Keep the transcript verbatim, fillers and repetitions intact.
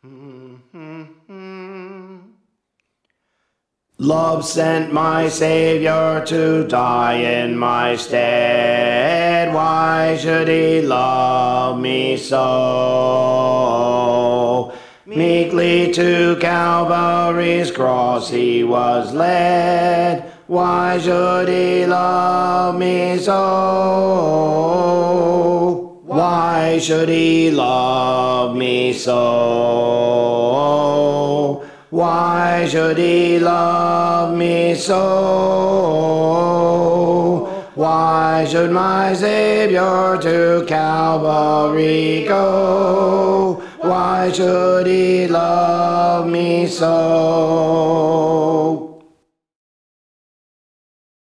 Love sent my Savior to die in my stead. Why should he love me so? Meekly to Calvary's cross he was led. Why should he love me so? Why should he love me so? Why should he love me so? Why should my Savior to Calvary go? Why should he love me so?